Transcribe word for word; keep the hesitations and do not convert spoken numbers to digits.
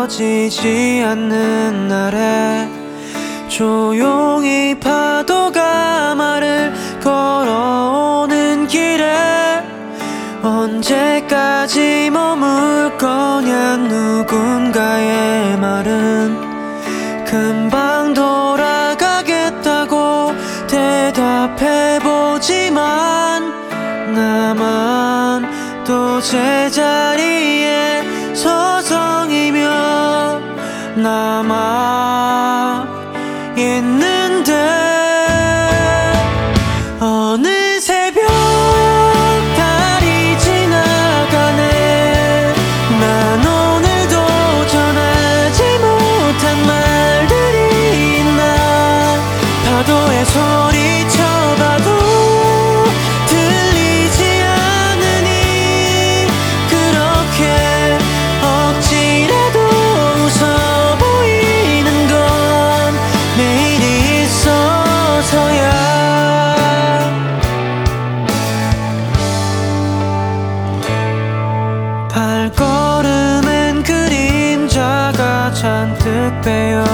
이어지지 않는 날에 조용히 파도가 말을 걸어오는 길에 언제까지 머물 거냐. 누군가의 말은 금방 돌아가겠다고 대답해보지만 나만 또 제자리에 서성이며 남아 있는데 어느 새벽 달이 지나가네. 난 오늘도 전하지 못한 말들이 있나. 파도에 소리쳐봐도 들리지 않으니 그렇게 억지라도 웃어 보이는 건 내일이 있어서야. 발걸음엔 그림자가 잔뜩 베어